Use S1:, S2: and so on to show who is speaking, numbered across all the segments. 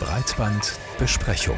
S1: Breitbandbesprechung.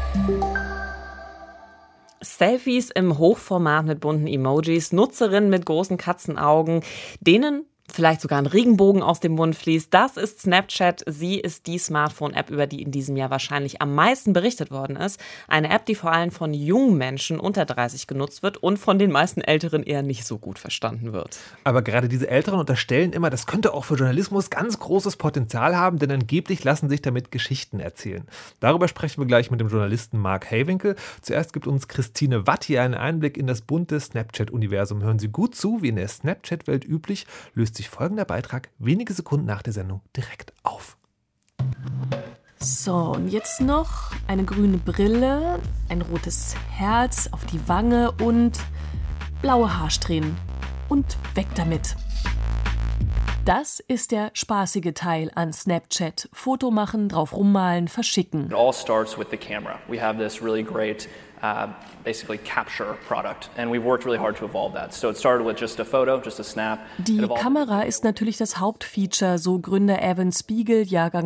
S2: Selfies im Hochformat mit bunten Emojis, Nutzerinnen mit großen Katzenaugen, denen vielleicht sogar ein Regenbogen aus dem Mund fließt. Das ist Snapchat. Sie ist die Smartphone-App, über die in diesem Jahr wahrscheinlich am meisten berichtet worden ist. Eine App, die vor allem von jungen Menschen unter 30 genutzt wird und von den meisten Älteren eher nicht so gut verstanden wird.
S3: Aber gerade diese Älteren unterstellen immer, das könnte auch für Journalismus ganz großes Potenzial haben, denn angeblich lassen sich damit Geschichten erzählen. Darüber sprechen wir gleich mit dem Journalisten Mark Haywinkel. Zuerst gibt uns Christine Watt hier einen Einblick in das bunte Snapchat-Universum. Hören Sie gut zu, wie in der Snapchat-Welt üblich, löst sich folgender Beitrag wenige Sekunden nach der Sendung direkt auf.
S4: So, und jetzt noch eine grüne Brille, ein rotes Herz auf die Wange und blaue Haarsträhnen. Und weg damit. Das ist der spaßige Teil an Snapchat. Foto machen, drauf rummalen, verschicken.
S5: It all starts with the camera. We have this really great basically capture product and we've worked really hard to evolve that. So it started with just a photo, just a snap.
S4: Die Kamera ist natürlich das Hauptfeature, so Gründer Evan Spiegel, Jahrgang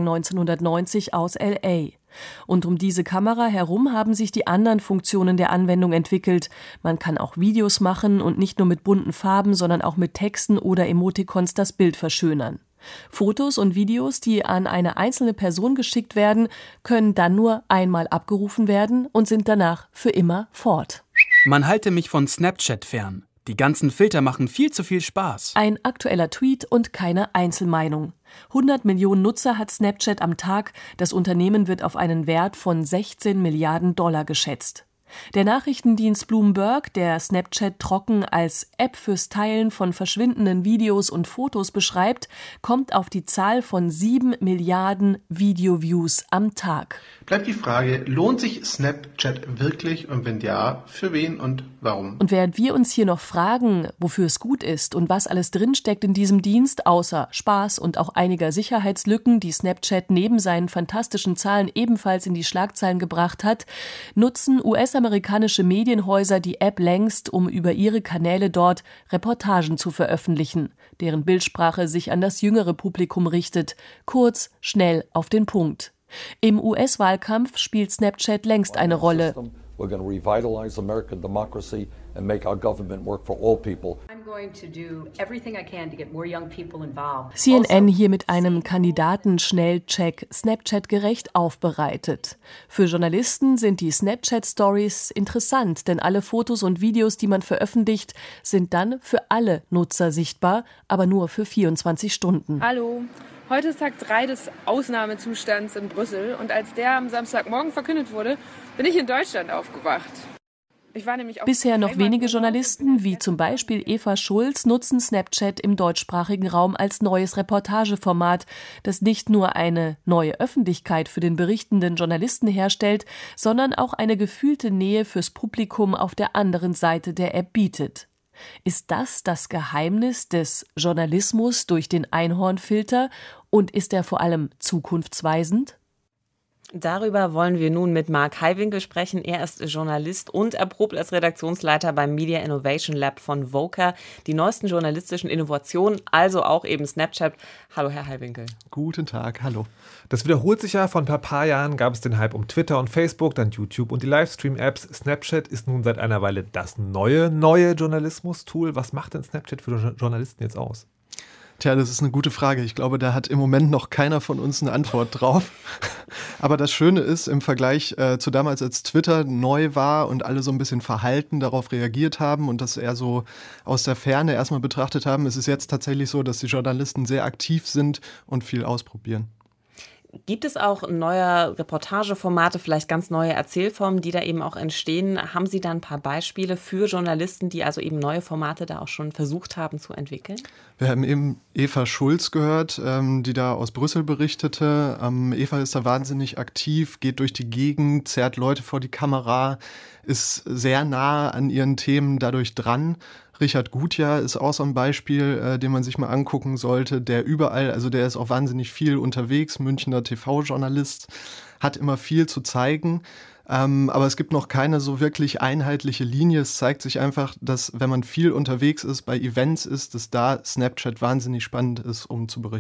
S4: 1990 aus LA. Und um diese Kamera herum haben sich die anderen Funktionen der Anwendung entwickelt. Man kann auch Videos machen und nicht nur mit bunten Farben, sondern auch mit Texten oder Emoticons das Bild verschönern. Fotos und Videos, die an eine einzelne Person geschickt werden, können dann nur einmal abgerufen werden und sind danach für immer fort.
S6: Man halte mich von Snapchat fern. Die ganzen Filter machen viel zu viel Spaß.
S4: Ein aktueller Tweet und keine Einzelmeinung. 100 Millionen Nutzer hat Snapchat am Tag. Das Unternehmen wird auf einen Wert von 16 Milliarden Dollar geschätzt. Der Nachrichtendienst Bloomberg, der Snapchat trocken als App fürs Teilen von verschwindenden Videos und Fotos beschreibt, kommt auf die Zahl von 7 Milliarden Video-Views am Tag.
S7: Bleibt die Frage, lohnt sich Snapchat wirklich und wenn ja, für wen und warum?
S4: Und während wir uns hier noch fragen, wofür es gut ist und was alles drinsteckt in diesem Dienst, außer Spaß und auch einiger Sicherheitslücken, die Snapchat neben seinen fantastischen Zahlen ebenfalls in die Schlagzeilen gebracht hat, nutzen US-amerikanische Medienhäuser die App längst, um über ihre Kanäle dort Reportagen zu veröffentlichen, deren Bildsprache sich an das jüngere Publikum richtet, kurz, schnell auf den Punkt. Im US-Wahlkampf spielt Snapchat längst eine Rolle.
S8: We're going to revitalize American democracy and make our government work for all people.
S9: I'm going to do everything I can to get more young people involved.
S4: CNN hier mit einem Kandidaten-Schnellcheck Snapchat gerecht aufbereitet. Für Journalisten sind die Snapchat-Stories interessant, denn alle Fotos und Videos, die man veröffentlicht, sind dann für alle Nutzer sichtbar, aber nur für 24 Stunden.
S10: Hallo. Heute ist Tag 3 des Ausnahmezustands in Brüssel und als der am Samstagmorgen verkündet wurde, bin ich in Deutschland aufgewacht. Ich war nämlich auch
S4: Bisher noch wenige Journalisten, wie zum Beispiel Eva Schulz, nutzen Snapchat im deutschsprachigen Raum als neues Reportageformat, das nicht nur eine neue Öffentlichkeit für den berichtenden Journalisten herstellt, sondern auch eine gefühlte Nähe fürs Publikum auf der anderen Seite der App bietet. Ist das Geheimnis des Journalismus durch den Einhornfilter und ist er vor allem zukunftsweisend?
S2: Darüber wollen wir nun mit Mark Haywinkel sprechen. Er ist Journalist und erprobt als Redaktionsleiter beim Media Innovation Lab von Voca. Die neuesten journalistischen Innovationen, also auch eben Snapchat. Hallo, Herr Haywinkel.
S3: Guten Tag, hallo. Das wiederholt sich ja. Vor ein paar Jahren gab es den Hype um Twitter und Facebook, dann YouTube und die Livestream-Apps. Snapchat ist nun seit einer Weile das neue Journalismus-Tool. Was macht denn Snapchat für Journalisten jetzt aus?
S11: Tja, das ist eine gute Frage. Ich glaube, da hat im Moment noch keiner von uns eine Antwort drauf. Aber das Schöne ist, im Vergleich zu damals, als Twitter neu war und alle so ein bisschen verhalten darauf reagiert haben und das eher so aus der Ferne erstmal betrachtet haben, ist es jetzt tatsächlich so, dass die Journalisten sehr aktiv sind und viel ausprobieren.
S2: Gibt es auch neue Reportageformate, vielleicht ganz neue Erzählformen, die da eben auch entstehen? Haben Sie da ein paar Beispiele für Journalisten, die also eben neue Formate da auch schon versucht haben zu entwickeln?
S11: Wir haben eben Eva Schulz gehört, die da aus Brüssel berichtete. Eva ist da wahnsinnig aktiv, geht durch die Gegend, zerrt Leute vor die Kamera, ist sehr nah an ihren Themen dadurch dran. Richard Gutjahr ist auch so ein Beispiel, den man sich mal angucken sollte, der überall, also der ist auch wahnsinnig viel unterwegs, Münchner TV-Journalist, hat immer viel zu zeigen, aber es gibt noch keine so wirklich einheitliche Linie. Es zeigt sich einfach, dass wenn man viel unterwegs ist, bei Events ist, dass da Snapchat wahnsinnig spannend ist, um zu berichten.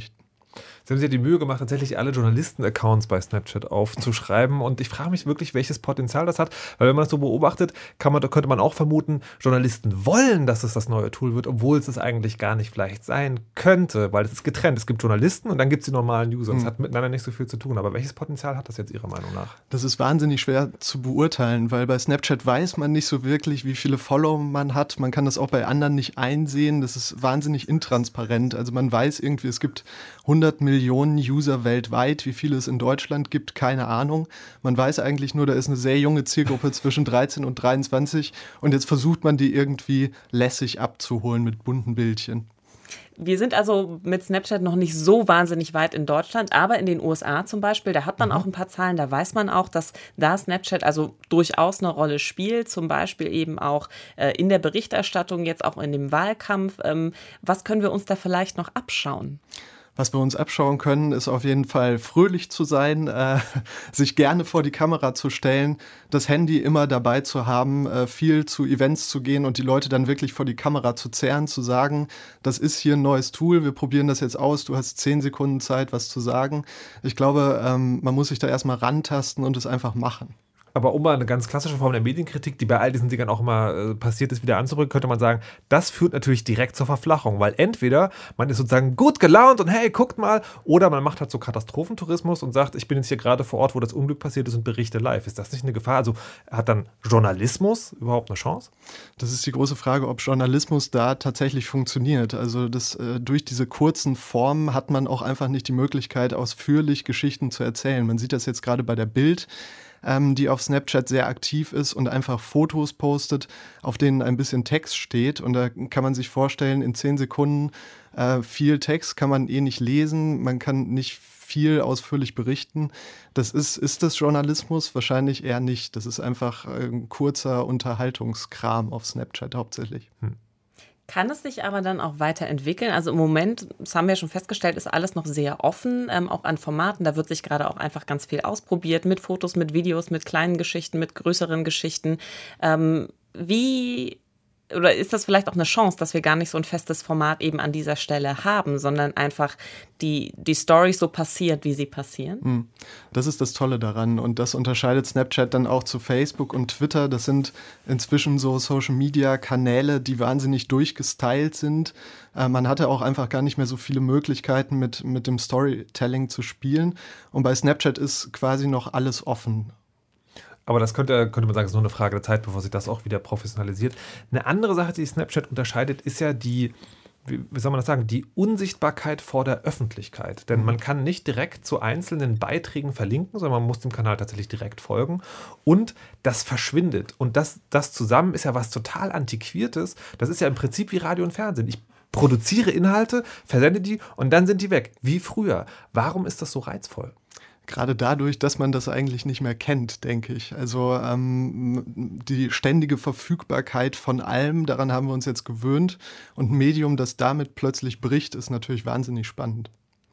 S3: Sie haben sich ja die Mühe gemacht, tatsächlich alle Journalisten-Accounts bei Snapchat aufzuschreiben. Und ich frage mich wirklich, welches Potenzial das hat. Weil wenn man das so beobachtet, könnte man auch vermuten, Journalisten wollen, dass es das neue Tool wird, obwohl es eigentlich gar nicht vielleicht sein könnte. Weil es ist getrennt. Es gibt Journalisten und dann gibt es die normalen User. Das hat miteinander nicht so viel zu tun. Aber welches Potenzial hat das jetzt Ihrer Meinung nach?
S11: Das ist wahnsinnig schwer zu beurteilen, weil bei Snapchat weiß man nicht so wirklich, wie viele Follower man hat. Man kann das auch bei anderen nicht einsehen. Das ist wahnsinnig intransparent. Also man weiß irgendwie, es gibt 100 Millionen User weltweit. Wie viele es in Deutschland gibt, keine Ahnung. Man weiß eigentlich nur, da ist eine sehr junge Zielgruppe zwischen 13 und 23 und jetzt versucht man die irgendwie lässig abzuholen mit bunten Bildchen.
S2: Wir sind also mit Snapchat noch nicht so wahnsinnig weit in Deutschland, aber in den USA zum Beispiel, da hat man auch ein paar Zahlen, da weiß man auch, dass da Snapchat also durchaus eine Rolle spielt, zum Beispiel eben auch in der Berichterstattung, jetzt auch in dem Wahlkampf. Was können wir uns da vielleicht noch abschauen?
S11: Was wir uns abschauen können, ist auf jeden Fall fröhlich zu sein, sich gerne vor die Kamera zu stellen, das Handy immer dabei zu haben, viel zu Events zu gehen und die Leute dann wirklich vor die Kamera zu zerren, zu sagen, das ist hier ein neues Tool, wir probieren das jetzt aus, du hast 10 Sekunden Zeit, was zu sagen. Ich glaube, man muss sich da erstmal rantasten und es einfach machen.
S3: Aber um mal eine ganz klassische Form der Medienkritik, die bei all diesen Dingern auch immer passiert ist, wieder anzurücken, könnte man sagen, das führt natürlich direkt zur Verflachung, weil entweder man ist sozusagen gut gelaunt und hey, guckt mal, oder man macht halt so Katastrophentourismus und sagt, ich bin jetzt hier gerade vor Ort, wo das Unglück passiert ist und berichte live. Ist das nicht eine Gefahr? Also hat dann Journalismus überhaupt eine Chance?
S11: Das ist die große Frage, ob Journalismus da tatsächlich funktioniert. Also durch diese kurzen Formen hat man auch einfach nicht die Möglichkeit, ausführlich Geschichten zu erzählen. Man sieht das jetzt gerade bei der Bild, die auf Snapchat sehr aktiv ist und einfach Fotos postet, auf denen ein bisschen Text steht. Und da kann man sich vorstellen, in 10 Sekunden viel Text kann man nicht lesen, man kann nicht viel ausführlich berichten. Ist das Journalismus? Wahrscheinlich eher nicht. Das ist einfach ein kurzer Unterhaltungskram auf Snapchat hauptsächlich.
S2: Kann es sich aber dann auch weiterentwickeln? Also im Moment, das haben wir ja schon festgestellt, ist alles noch sehr offen, auch an Formaten. Da wird sich gerade auch einfach ganz viel ausprobiert mit Fotos, mit Videos, mit kleinen Geschichten, mit größeren Geschichten. Oder ist das vielleicht auch eine Chance, dass wir gar nicht so ein festes Format eben an dieser Stelle haben, sondern einfach die Storys so passiert, wie sie passieren?
S11: Das ist das Tolle daran und das unterscheidet Snapchat dann auch zu Facebook und Twitter. Das sind inzwischen so Social-Media-Kanäle, die wahnsinnig durchgestylt sind. Man hatte auch einfach gar nicht mehr so viele Möglichkeiten, mit dem Storytelling zu spielen. Und bei Snapchat ist quasi noch alles offen.
S3: Aber das könnte man sagen, ist nur eine Frage der Zeit, bevor sich das auch wieder professionalisiert. Eine andere Sache, die Snapchat unterscheidet, ist ja die Unsichtbarkeit vor der Öffentlichkeit. Denn man kann nicht direkt zu einzelnen Beiträgen verlinken, sondern man muss dem Kanal tatsächlich direkt folgen. Und das verschwindet. Und das zusammen ist ja was total Antiquiertes. Das ist ja im Prinzip wie Radio und Fernsehen. Ich produziere Inhalte, versende die und dann sind die weg. Wie früher. Warum ist das so reizvoll?
S11: Gerade dadurch, dass man das eigentlich nicht mehr kennt, denke ich. Also die ständige Verfügbarkeit von allem, daran haben wir uns jetzt gewöhnt. Und ein Medium, das damit plötzlich bricht, ist natürlich wahnsinnig spannend.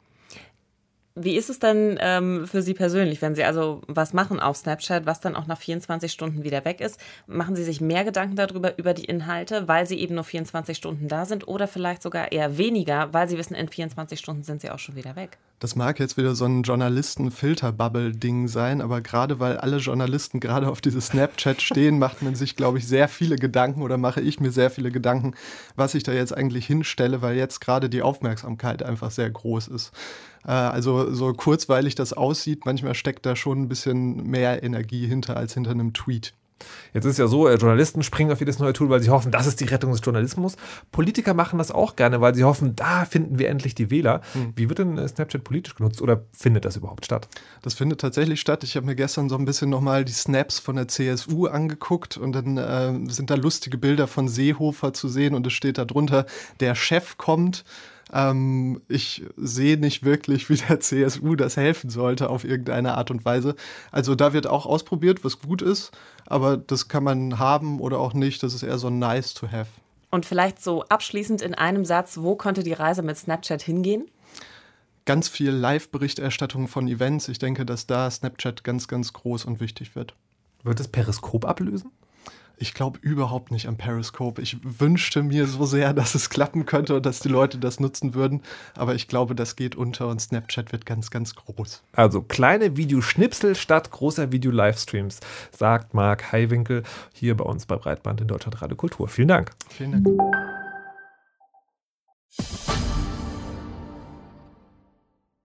S2: Wie ist es denn für Sie persönlich, wenn Sie also was machen auf Snapchat, was dann auch nach 24 Stunden wieder weg ist? Machen Sie sich mehr Gedanken darüber, über die Inhalte, weil sie eben nur 24 Stunden da sind oder vielleicht sogar eher weniger, weil Sie wissen, in 24 Stunden sind sie auch schon wieder weg?
S11: Das mag jetzt wieder so ein Journalisten-Filter-Bubble-Ding sein, aber gerade weil alle Journalisten gerade auf dieses Snapchat stehen, macht man sich, glaube ich, sehr viele Gedanken oder mache ich mir sehr viele Gedanken, was ich da jetzt eigentlich hinstelle, weil jetzt gerade die Aufmerksamkeit einfach sehr groß ist. Also so kurzweilig das aussieht, manchmal steckt da schon ein bisschen mehr Energie hinter als hinter einem Tweet.
S3: Jetzt ist ja so, Journalisten springen auf jedes neue Tool, weil sie hoffen, das ist die Rettung des Journalismus. Politiker machen das auch gerne, weil sie hoffen, da finden wir endlich die Wähler. Wie wird denn Snapchat politisch genutzt oder findet das überhaupt statt?
S11: Das findet tatsächlich statt. Ich habe mir gestern so ein bisschen nochmal die Snaps von der CSU angeguckt und dann sind da lustige Bilder von Seehofer zu sehen und es steht da drunter, der Chef kommt. Ich sehe nicht wirklich, wie der CSU das helfen sollte auf irgendeine Art und Weise. Also da wird auch ausprobiert, was gut ist, aber das kann man haben oder auch nicht. Das ist eher so nice to have.
S2: Und vielleicht so abschließend in einem Satz, wo könnte die Reise mit Snapchat hingehen?
S11: Ganz viel Live-Berichterstattung von Events. Ich denke, dass da Snapchat ganz, ganz groß und wichtig wird.
S3: Wird das Periskop ablösen?
S11: Ich glaube überhaupt nicht an Periscope. Ich wünschte mir so sehr, dass es klappen könnte und dass die Leute das nutzen würden. Aber ich glaube, das geht unter und Snapchat wird ganz, ganz groß.
S3: Also kleine Videoschnipsel statt großer Video-Livestreams, sagt Marc Heiwinkel hier bei uns bei Breitband in Deutschlandradio Kultur. Vielen Dank.
S11: Vielen Dank.